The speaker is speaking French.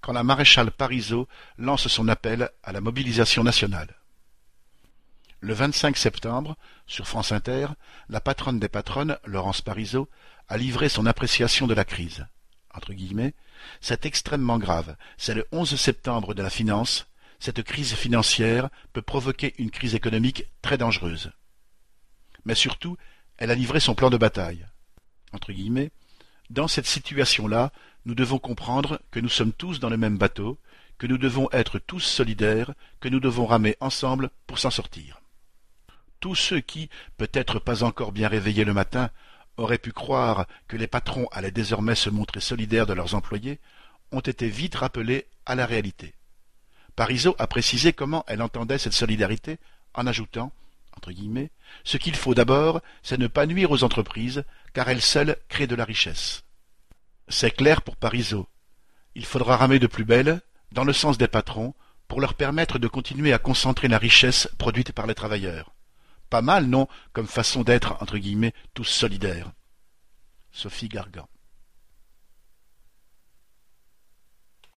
quand la maréchale Parisot lance son appel à la mobilisation nationale. Le 25 septembre, sur France Inter, la patronne des patronnes, Laurence Parisot, a livré son appréciation de la crise. Entre guillemets, c'est extrêmement grave, c'est le 11 septembre de la finance, cette crise financière peut provoquer une crise économique très dangereuse. Mais surtout, elle a livré son plan de bataille. Entre guillemets, dans cette situation-là, nous devons comprendre que nous sommes tous dans le même bateau, que nous devons être tous solidaires, que nous devons ramer ensemble pour s'en sortir. Tous ceux qui, peut-être pas encore bien réveillés le matin, auraient pu croire que les patrons allaient désormais se montrer solidaires de leurs employés, ont été vite rappelés à la réalité. Parisot a précisé comment elle entendait cette solidarité en ajoutant, entre guillemets, « Ce qu'il faut d'abord, c'est ne pas nuire aux entreprises, car elles seules créent de la richesse. » C'est clair pour Parisot. Il faudra ramer de plus belle, dans le sens des patrons, pour leur permettre de continuer à concentrer la richesse produite par les travailleurs. Pas mal, non, comme façon d'être, entre guillemets, tous solidaires. Sophie Gargan.